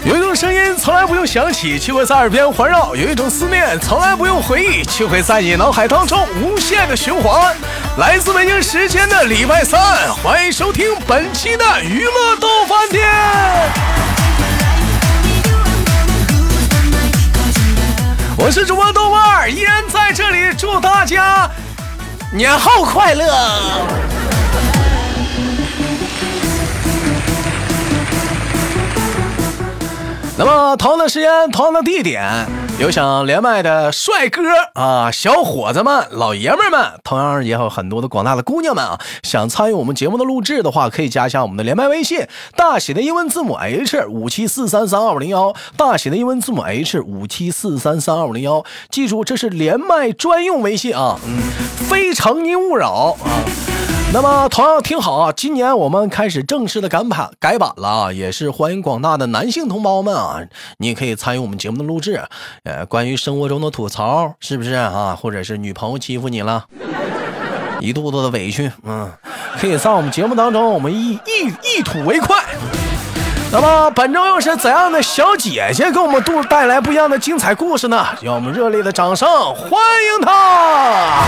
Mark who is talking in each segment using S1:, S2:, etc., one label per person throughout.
S1: 有一种声音从来不用想起，却会在耳边环绕；有一种思念从来不用回忆，却会在你脑海当中无限的循环。来自北京时间的礼拜三，欢迎收听本期的娱乐逗翻天。我是主播豆瓣儿，依然在这里祝大家年后快乐。那么同样的时间同样的地点，有想连麦的帅哥啊、小伙子们、老爷们们，同样也有很多的广大的姑娘们啊，想参与我们节目的录制的话，可以加一下我们的连麦微信，大写的英文字母 H57433250，大写的英文字母 H57433250，记住这是连麦专用微信啊，非诚您勿扰啊。那么同样听好啊，今年我们开始正式的改版了啊，也是欢迎广大的男性同胞们啊，你也可以参与我们节目的录制，关于生活中的吐槽是不是啊，或者是女朋友欺负你了，一肚子的委屈，可以在我们节目当中我们一吐为快。那么本周又是怎样的小姐姐给我们带来不一样的精彩故事呢？让我们热烈的掌声欢迎她。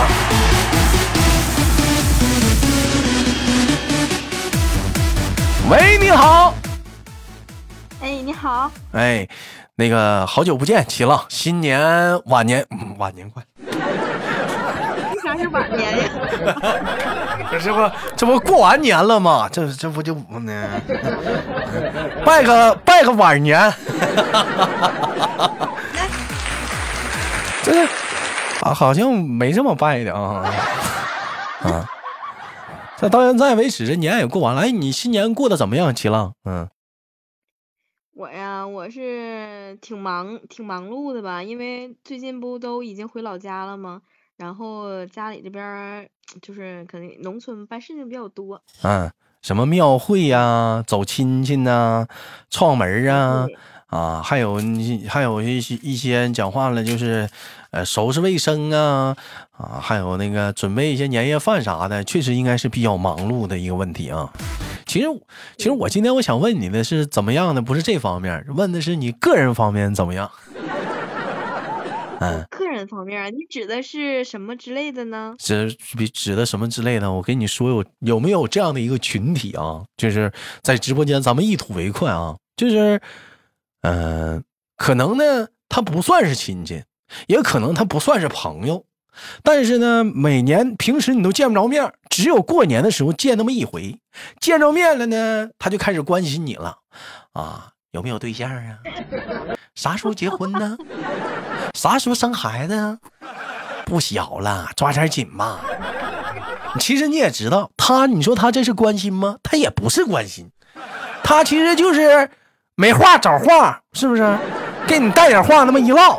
S1: 喂，你好。
S2: 哎，你好。
S1: 哎，那个好久不见，齐了，新年晚年快。
S2: 为啥是晚年呀？
S1: 这不过完年了吗？这不就呢？拜个晚年。这是啊，好像没这么拜的啊。这到现在为止，这年也过完了。哎，你新年过得怎么样，齐浪？
S2: 我呀，我是挺忙碌的吧，因为最近不都已经回老家了吗？然后家里这边就是可能农村办事情比较多。
S1: 什么庙会呀、走亲戚呐、串门啊，还有一些讲话了，就是收拾卫生啊，还有那个准备一些年夜饭啥的，确实应该是比较忙碌的一个问题啊。其实我今天我想问你的是怎么样的，不是这方面，问的是你个人方面怎么样。
S2: 个人方面，你指的是什么之类的呢？
S1: 指的什么之类的？我跟你说，有没有这样的一个群体啊？就是在直播间咱们一吐为快啊，就是可能呢他不算是亲戚，也可能他不算是朋友，但是呢每年平时你都见不着面，只有过年的时候见那么一回，见着面了呢他就开始关心你了啊，有没有对象啊，啥时候结婚呢，啥时候生孩子啊，不小了抓点紧吧。其实你也知道你说他这是关心吗？他也不是关心，他其实就是没话找话，是不是给你带点话那么一唠。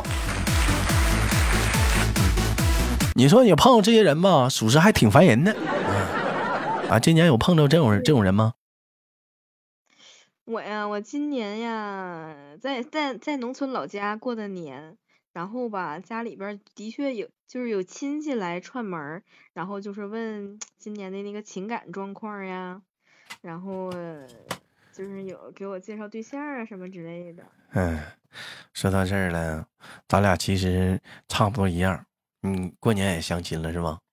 S1: 你说你碰到这些人吧，属实还挺烦人的今年有碰到这种人吗？
S2: 我呀，我今年呀在农村老家过的年，然后吧家里边的确有亲戚来串门，然后就是问今年的那个情感状况呀，然后就是有给我介绍对象啊什么之类的。
S1: 说到这儿了，咱俩其实差不多一样。过年也相亲了是吗？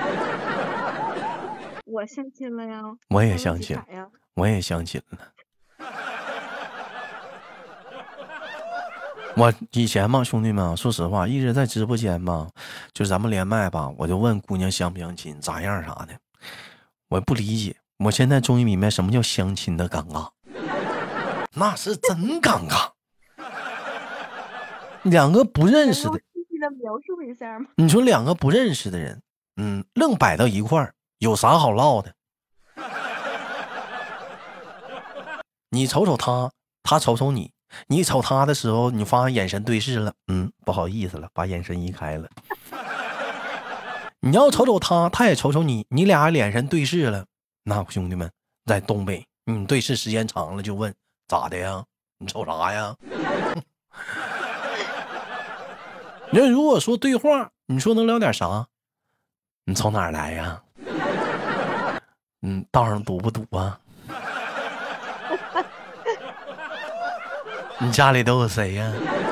S2: 我相亲了呀。
S1: 我也相亲了。我以前嘛，兄弟们，说实话，一直在直播间嘛，就是咱们连麦吧，我就问姑娘相不相亲，咋样啥的，我不理解。我现在终于明白什么叫相亲的尴尬，那是真尴尬。两个不认识的，
S2: 描述一下吗？
S1: 你说两个不认识的人，愣摆到一块儿，有啥好唠的？你瞅瞅他，他瞅瞅你，你瞅他的时候，你发现眼神对视了，不好意思了，把眼神移开了。你要瞅瞅他，他也瞅瞅你，你俩眼神对视了，那兄弟们在东北，对视时间长了就问咋的呀？你瞅啥呀？你如果说对话，你说能聊点啥？你从哪儿来呀？道上堵不堵啊？ 你家里都有谁呀？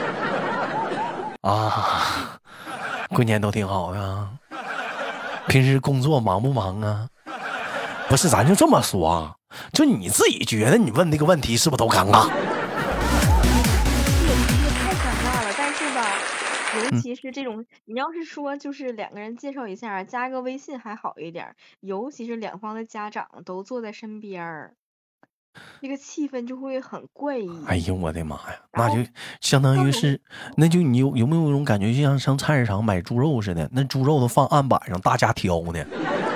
S1: 啊，过年都挺好呀。平时工作忙不忙啊？不是，咱就这么说啊，就你自己觉得你问这个问题是不是都尴尬？
S2: 太尴尬了，但是吧，尤
S1: 嗯
S2: 其是这种，你要是说就是两个人介绍一下，加个微信还好一点儿，尤其是两方的家长都坐在身边儿，这个气氛就会很怪异。
S1: 哎呦我的妈呀，
S2: 然后
S1: 那就相当
S2: 更容易，
S1: 于是，那就你有没有一种感觉，就像上菜市场买猪肉似的，那猪肉都放案板上，大家挑呢。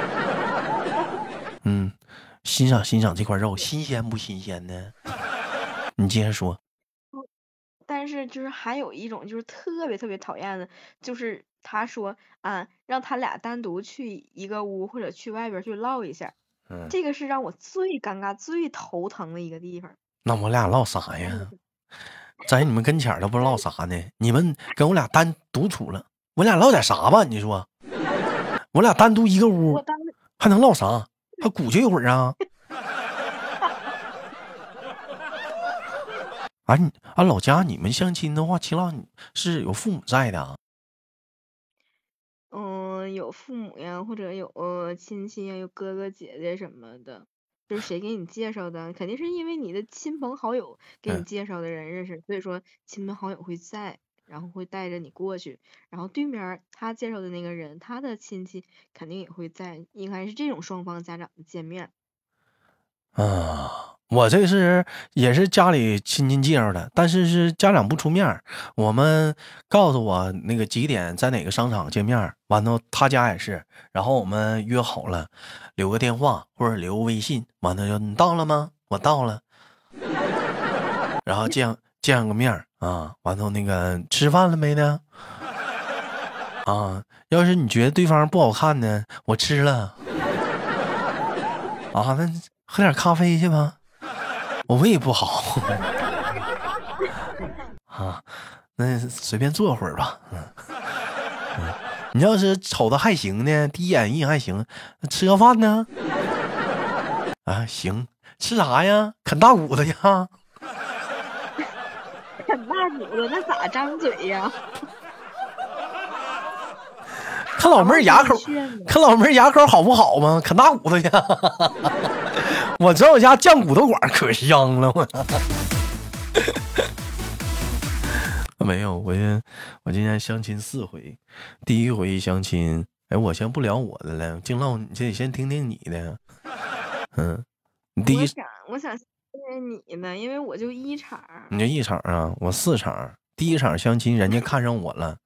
S1: 嗯，欣赏欣赏这块肉新鲜不新鲜呢？你接着说。
S2: 但是就是还有一种就是特别特别讨厌的，就是他说啊，让他俩单独去一个屋或者去外边儿去唠一下，
S1: 嗯，
S2: 这个是让我最尴尬、最头疼的一个地方。
S1: 那我俩唠啥呀？
S2: 嗯
S1: 在你们跟前儿都不知道唠
S2: 在
S1: 啥呢？你们跟我俩单独处了，我俩唠点啥吧？你说，我俩单独一个屋，
S2: 我当时
S1: 还能唠啥？还鼓捣一会儿啊？啊，你啊，老家你们相亲的话，齐老你是有父母在的啊？
S2: 有父母呀，或者有亲戚呀，有哥哥姐姐什么的，就是谁给你介绍的，肯定是因为你的亲朋好友给
S1: 嗯
S2: 你介绍的人认识，所以说亲朋好友会在，然后会带着你过去，然后对面儿他介绍的那个人，他的亲戚肯定也会在，应该是这种双方家长的见面。
S1: 啊，我这是也是家里亲戚介绍的，但是是家长不出面儿，我们告诉我那个几点在哪个商场见面儿，完了他家也是，然后我们约好了，留个电话或者留个微信，完了就你到了吗？我到了，然后见个面儿啊，完了那个吃饭了没呢？啊，要是你觉得对方不好看呢，我吃了啊，那喝点咖啡去吧。我胃不好啊，那随便坐会儿吧。你要是瞅着还行呢，第一眼一还行，那吃个饭呢？啊，行，吃啥呀？啃大骨头呀？
S2: 啃大骨头那咋张嘴呀？
S1: 看老妹儿牙口，
S2: 炫呢？
S1: 看老妹儿牙口好不好吗？啃大骨头呀？我知道我家酱骨头馆可香了，没有，我今天相亲4回，第一回相亲，哎，我先不聊我的了，静唠，你这得先听听你的。嗯，你第一，
S2: 我想谢谢你呢，因为我就一场儿。
S1: 你这一场啊，我4场，第一场相亲人家看上我了，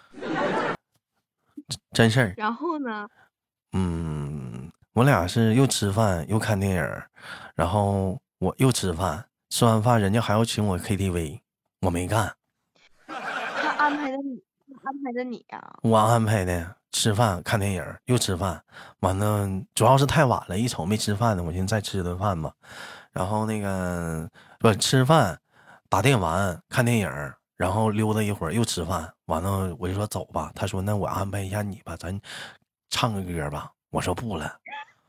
S1: 真事儿。
S2: 然后呢？
S1: 嗯，我俩是又吃饭又看电影，然后我又吃饭，吃完饭人家还要请我 KTV，我没干，
S2: 他安排的你，他安排的你呀、
S1: 我安排的吃饭看电影又吃饭，完了主要是太晚了，一瞅没吃饭呢，我寻思再吃顿饭吧，然后那个不吃饭，打电玩看电影，然后溜达一会儿又吃饭，完了我就说走吧，他说那我安排一下你吧，咱唱个歌吧，我说不了。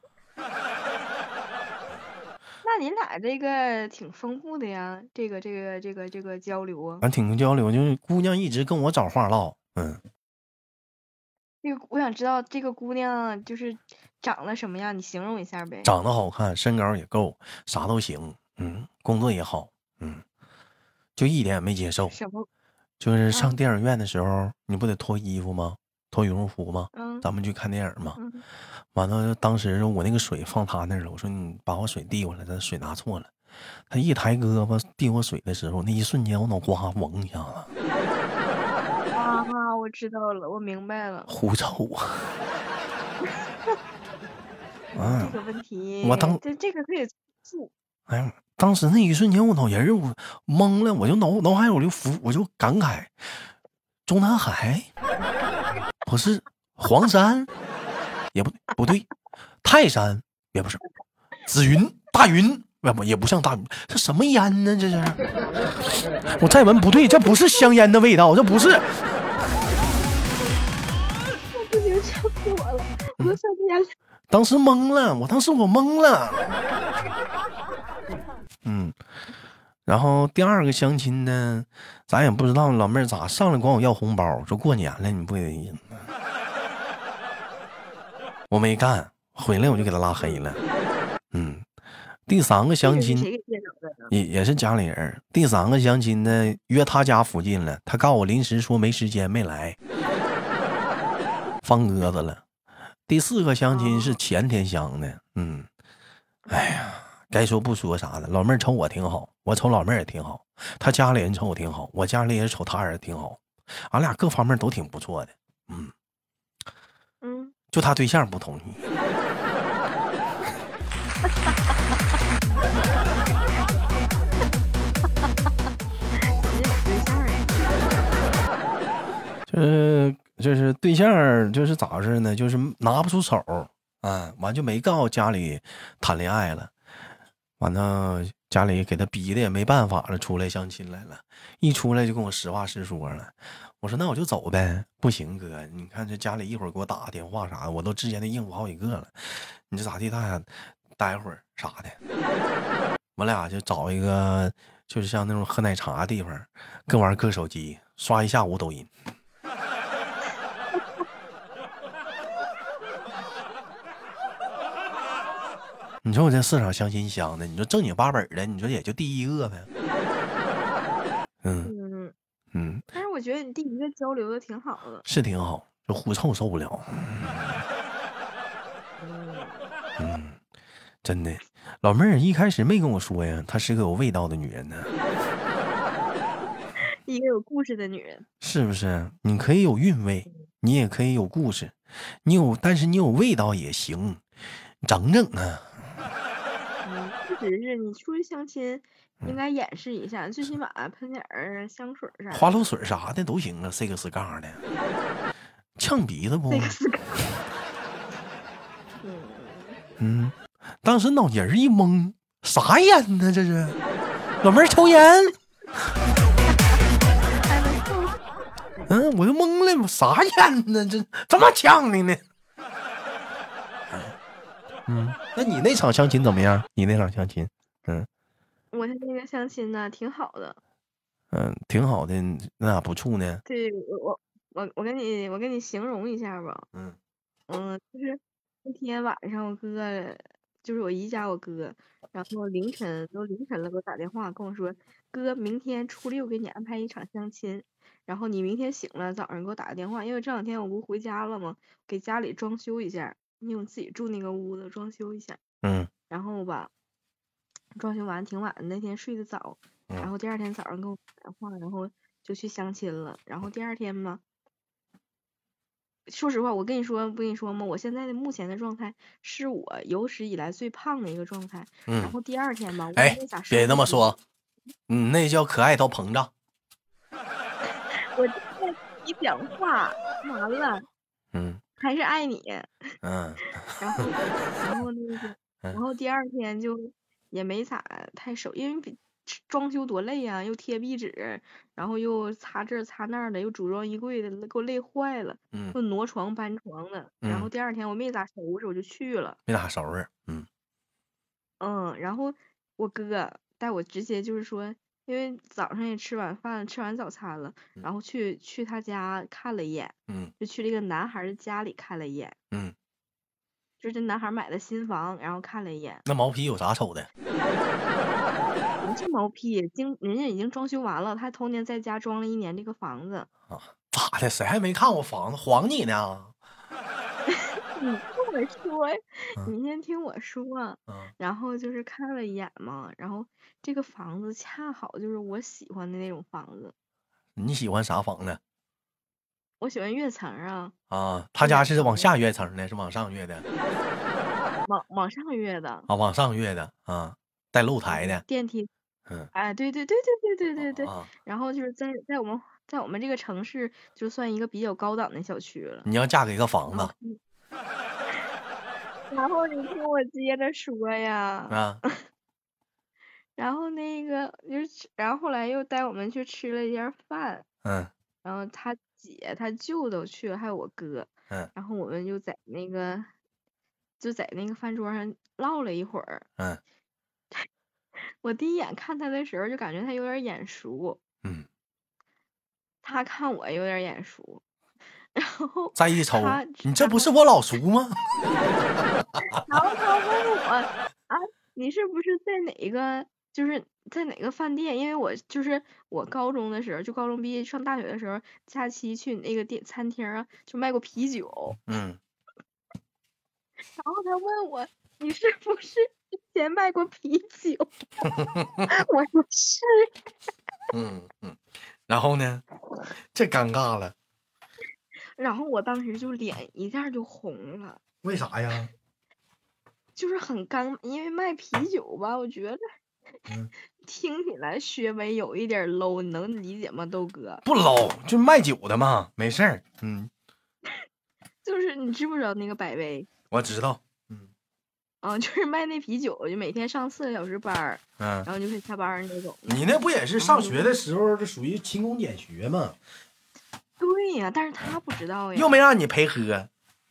S2: 那你俩这个挺丰富的呀，这个交流啊。
S1: 俺挺交流，就是姑娘一直跟我找话唠，嗯，
S2: 这个我想知道这个姑娘就是长得什么样，你形容一下呗。
S1: 长得好看，身高也够，啥都行，嗯，工作也好，嗯，就一点也没接受，
S2: 什么？
S1: 就是上
S2: 嗯
S1: 电影院的时候，你不得脱衣服吗？脱羽绒服吗？
S2: 嗯
S1: 咱们去看电影嘛。
S2: 嗯，
S1: 完了，当时我那个水放他那儿了，我说你把我水递过来，他水拿错了。他一抬胳膊递我水的时候，那一瞬间我脑瓜嗡一下子，
S2: 啊，我知道了，我明白了。
S1: 狐臭啊！
S2: 这
S1: 啊，
S2: 个问题，
S1: 我当
S2: 这个可以诉。
S1: 哎呀，当时那一瞬间我脑仁儿我懵了，我就脑海我就感慨，中南海不是黄山，也不对，泰山也不是，紫云大云也不像大云，这什么烟呢？这是，我再闻不对，这不是香烟的味道，这不是。
S2: 不行，笑死我了，我都笑出眼泪。
S1: 当时懵了，我当时懵了，嗯。 然后第二个相亲呢，咱也不知道老妹儿咋上来管我要红包，说过年了你不得，我没干，回来我就给他拉黑了。第三个相亲
S2: 这个是谁给电脑的呢？
S1: 也是家里人。第三个相亲呢，约他家附近了，他告诉我临时说没时间没来，放鸽子了。第四个相亲是前天相的，哎呀，该说不说啥的。老妹儿瞅我挺好，我瞅老妹儿也挺好，他家里人瞅我挺好，我家里人瞅他人挺好，俺俩各方面都挺不错的。就他对象不同意。就是对象就是咋回事呢？就是拿不出手，完就没告家里谈恋爱了，完了家里给他逼的也没办法了，出来相亲来了，一出来就跟我实话实说了。我说那我就走呗，不行哥，你看这家里一会儿给我打个电话啥的，我都之前都应付好几个了，你这咋地？待会儿啥的，我俩就找一个就是像那种喝奶茶的地方，各玩各手机，刷一下午抖音。你说我这市场相亲香的，你说正经八本的，你说也就第一个呗。
S2: 但是我觉得你第一个交流的挺好的，
S1: 是挺好，就狐臭受不了。真的，老妹儿一开始没跟我说呀，她是个有味道的女人呢。
S2: 一个有故事的女人，
S1: 是不是？你可以有韵味，你也可以有故事，但是你有味道也行，整整啊。
S2: 不只是你出去相亲，应该演示一下，最起码喷点香水啥的，
S1: 花露水啥的都行啊，6杠的，呛鼻子不？当时脑仁一懵，啥烟呢？这是老妹儿抽烟？我就懵了，啥烟呢？这么呛的呢？那你那场相亲怎么样？你那场相亲，
S2: 我的那个相亲呢，挺好的。
S1: 挺好的，那咋不处呢？
S2: 对，我跟你形容一下吧。就是那天晚上我哥，就是我姨家我哥，然后凌晨了给我打电话跟我说，哥，明天初6给你安排一场相亲，然后你明天醒了早上给我打个电话，因为这两天我不回家了吗？给家里装修一下，因为我自己住那个屋子装修一下。然后吧，装修完挺晚的，那天睡得早，然后第二天早上跟我打电话，然后就去相亲了。然后第二天嘛，说实话，我跟你说不跟你说吗？我现在的目前的状态是我有史以来最胖的一个状态。然后第二天吧，我也没咋
S1: 别那么说，那叫可爱到膨胀。
S2: 我在你讲话，完了，还是爱你。然后第二天就也没咋太瘦，因为装修多累啊，又贴壁纸，然后又擦这擦那的，又组装衣柜的，给我累坏了。又挪床搬床的。然后第二天我没咋收拾，我就去了。
S1: 没咋收拾。
S2: 然后我哥带我直接就是说，因为早上也吃完饭，吃完早餐了，然后去他家看了一眼。就去了一个男孩的家里看了一眼。就是这男孩买的新房，然后看了一眼。
S1: 那毛坯有啥丑的？
S2: 不是毛坯，人家已经装修完了，他头年在家装了1年这个房子。
S1: 咋的？谁还没看过房子？晃你呢？
S2: 你听我说，你先听我说。然后就是看了一眼嘛，然后这个房子恰好就是我喜欢的那种房子。
S1: 你喜欢啥房子？
S2: 我喜欢跃层啊。
S1: 他家是往下跃层的，是往上跃的？
S2: 往上跃的。
S1: 往上跃的啊，带露台的
S2: 电梯。哎，对。然后就是在我们这个城市，就算一个比较高档的小区了。
S1: 你要嫁给个房子。
S2: 然后你听我接着说呀。然后那个然后后来又带我们去吃了一家饭。然后他姐他舅都去了，还有我哥。然后我们就在那个饭桌上唠了一会儿。 我第一眼看他的时候就感觉他有点眼熟，
S1: 嗯，
S2: 他看我有点眼熟，然后
S1: 再一瞅，
S2: 他
S1: 你这不是我老叔吗？
S2: 然后他问我啊，你是不是在哪个就是在哪个饭店？因为我就是我高中的时候，就高中毕业上大学的时候，假期去那个餐厅啊，就卖过啤酒。
S1: 嗯，
S2: 然后他问我，你是不是之前卖过啤酒？我说是。
S1: 嗯嗯，然后呢，这尴尬了，
S2: 然后我当时就脸一下就红了，
S1: 为啥呀？
S2: 就是很刚，因为卖啤酒吧，我觉得
S1: 嗯，
S2: 听起来稍微有一点 low，你能理解吗，豆哥？
S1: 不捞，就卖酒的嘛，没事儿。嗯，
S2: 就是你知不知道那个百威？
S1: 我知道。嗯
S2: 就是卖那啤酒，就每天上4个小时班儿，
S1: 嗯，
S2: 然后就可以下班儿那种。
S1: 你那不也是
S2: 然后就
S1: 上学的时候，这属于勤工俭学吗？
S2: 对呀，但是他不知道呀。
S1: 又没让你陪喝。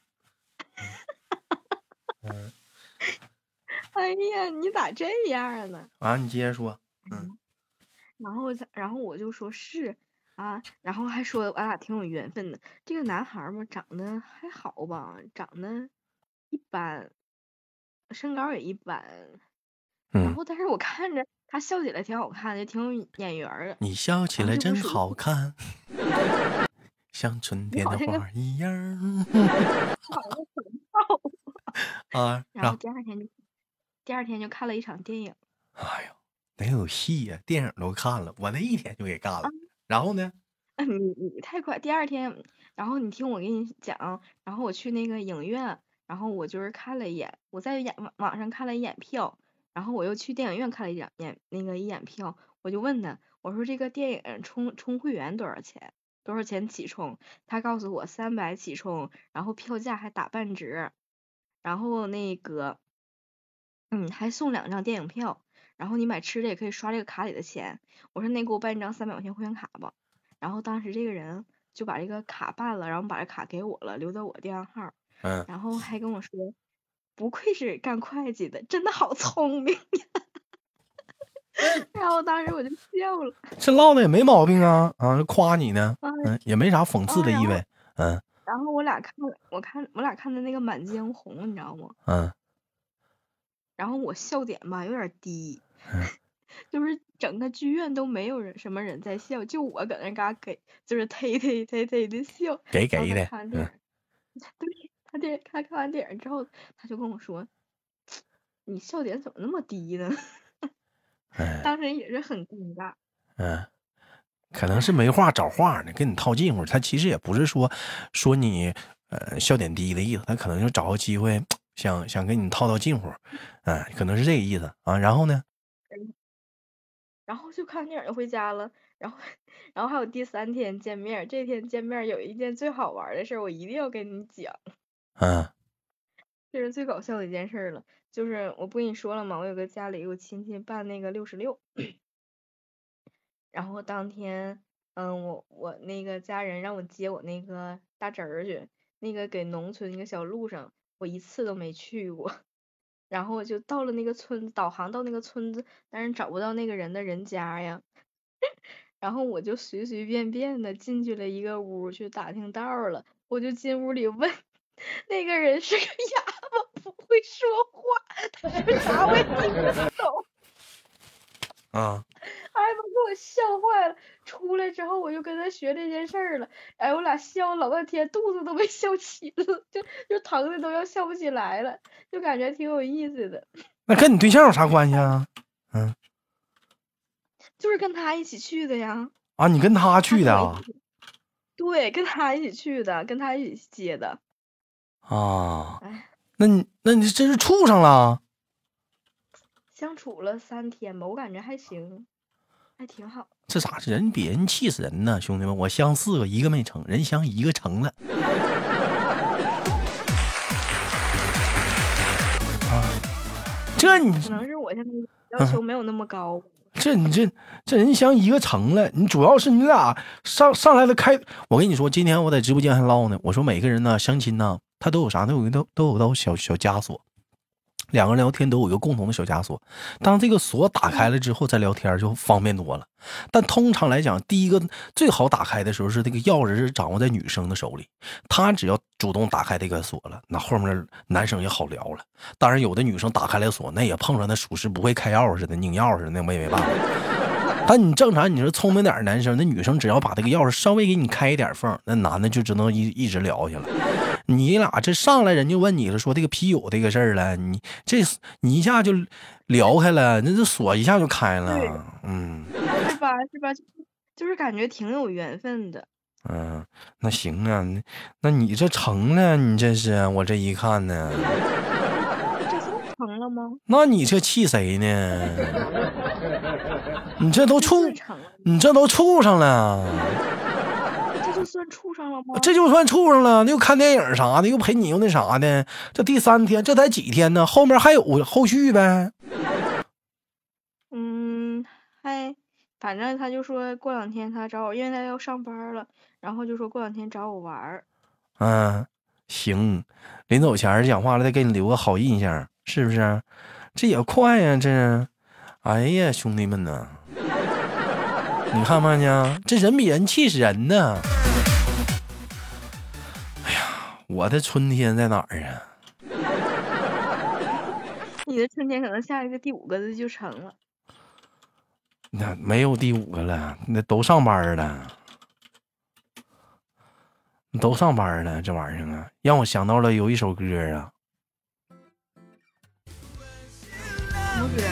S1: 嗯，
S2: 哎呀，你咋这样呢？
S1: 完、你接着说。嗯
S2: 然后我就说是啊，然后还说俺俩挺有缘分的。这个男孩儿嘛，长得还好吧，长得一般，身高也一般。然
S1: 嗯，
S2: 后但是我看着他笑起来挺好看的，挺有眼缘儿的。
S1: 你笑起
S2: 然后
S1: 来真
S2: 就不属于
S1: 好看，像春天的
S2: 你好像个
S1: 花一样。
S2: 好像很好。
S1: 啊，
S2: 然后第二天就看了一场电影。
S1: 哎呦，得有戏呀、电影都看了，我那一天就给干了。然后呢？
S2: 你太快，第二天，然后你听我给你讲，然后我去那个影院，然后我就是看了一眼，我在网上看了一眼票，然后我又去电影院看了一眼票，我就问他，我说这个电影充会员多少钱？多少钱起充？他告诉我300起充，然后票价还打半折，然后那个还送2张电影票，然后你买吃的也可以刷这个卡里的钱。我说那给我办一张300块钱会员卡吧。然后当时这个人就把这个卡办了，然后把这卡给我了，留在我电话号，
S1: 嗯，
S2: 然后还跟我说，不愧是干会计的，真的好聪明。然后当时我就笑了。
S1: 这唠的也没毛病啊啊，夸你呢。
S2: 啊
S1: 嗯，也没啥讽刺的
S2: 然后
S1: 意味。嗯
S2: 我俩看的那个《满江红》，你知道吗？
S1: 嗯
S2: 然后我笑点吧有点低，
S1: 嗯，
S2: 就是整个剧院都没有什么人在笑，就我搁那嘎就是忒的笑。然后他
S1: 给的。嗯，
S2: 看完电影，对，他看完电影之后，他就跟我说：“你笑点怎么那么低呢？”
S1: 哎
S2: 当时也是很尴尬。
S1: 嗯，可能是没话找话呢，跟你套近乎。他其实也不是说你笑点低的意思，他可能就找个机会想跟你套近乎。可能是这个意思啊。然后呢？
S2: 然后就看完电影就回家了。然后还有第3天见面，这天见面有一件最好玩的事儿，我一定要跟你讲。
S1: 嗯
S2: 这是最搞笑的一件事了，就是我不跟你说了吗？我有个家里有亲戚办那个66，然后当天，我那个家人让我接我那个大侄儿去，那个给农村一个小路上，我一次都没去过。然后我就到了那个村子，导航到那个村子，但是找不到那个人的人家呀。然后我就随随便便的进去了一个屋去打听道儿了，我就进屋里问，那个人是个哑巴，不会说话，他说啥我也听不懂。
S1: 啊，
S2: 哎呀，给我笑坏了！出来之后我就跟他学这件事儿了，哎，我俩笑老半天，肚子都没笑起了，就疼的都要笑不起来了，就感觉挺有意思的。
S1: 那跟你对象有啥关系啊？嗯
S2: 就是跟他一起去的呀。
S1: 啊，你跟他去的啊？
S2: 他跟我一起，对，跟他一起去的，跟他一起接的。
S1: 啊，
S2: 哎，
S1: 那你这是处上了？
S2: 相处了3天吧，我感觉还行，还挺好。
S1: 这咋是人比人气死人呢？兄弟们，我相4个一个没成，人相1个成了。啊，这你
S2: 可能是我现在要求没有那么高。
S1: 这人相1个成了，你主要是你俩上来的开。我跟你说，今天我在直播间还唠呢，我说每个人呢相亲呢，他都有啥，都有道小枷锁。 两个人聊天都有一个共同的小枷锁，当这个锁打开了之后再聊天就方便多了。但通常来讲，第一个最好打开的时候是这个钥匙是掌握在女生的手里，她只要主动打开这个锁了，那后面男生也好聊了。当然有的女生打开了锁，那也碰上那属实不会开钥匙的拧钥匙，那我也没办法。但你正常，你说聪明点的男生，那女生只要把这个钥匙稍微给你开一点缝，那男的就只能一直聊去了。你俩这上来人就问你了，说这个啤酒这个事儿了，你一下就聊开了，那这锁一下就开了，
S2: 是吧？就是感觉挺有缘分的。
S1: 那行啊，那你这成了，你这是我这一看呢，
S2: 这算成了吗？
S1: 那你这气谁呢？你这都处上了。
S2: 这就算处上了吗？
S1: 这就算处上了，又看电影啥的，又陪你又那啥的。这第3天，这才几天呢？后面还有后续呗？
S2: 反正他就说过2天他找我，因为他要上班了，然后就说过2天找我玩儿。
S1: 行，临走前讲话了，再给你留个好印象，是不是？这也快呀，这，哎呀，兄弟们呐，你看没呢？这人比人气死人呢。哎呀，我的春天在哪儿啊？
S2: 你的春天可能下一个第5个字就成了。
S1: 那没有第5个了，那都上班了，都上班了，这玩意儿啊，让我想到了有一首歌啊。
S2: 什么歌？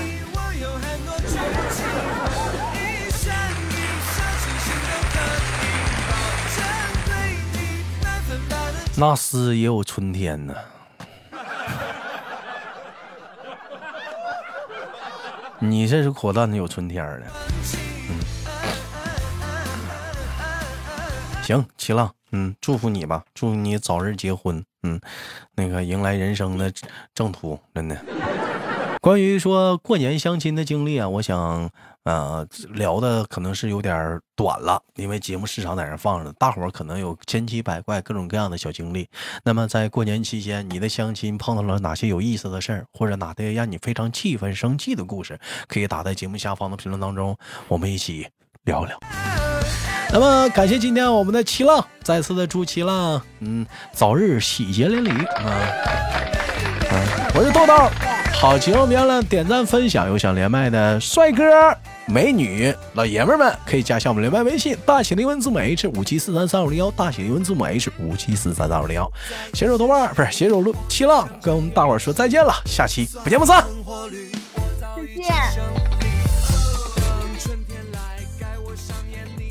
S1: 那诗也有春天呢。你这是果断的有春天的。行，齐浪，祝福你吧，祝你早日结婚，那个迎来人生的正途，真的。关于说过年相亲的经历啊，我想聊的可能是有点短了，因为节目时长在那放着，大伙儿可能有千奇百怪各种各样的小经历。那么在过年期间，你的相亲碰到了哪些有意思的事儿，或者哪些让你非常气愤生气的故事，可以打在节目下方的评论当中，我们一起聊聊。那么感谢今天我们的齐浪，再次的祝齐浪早日喜结连理我是豆豆，好节目别了点赞分享，有想连麦的帅哥美女老爷们们可以加下我们连麦微信，大写的英文字母 H57433501，大写的英文字母 H57433501。携手豆瓣不是携手齐浪，跟我们大伙儿说再见了，下期不见不散。
S2: 再见。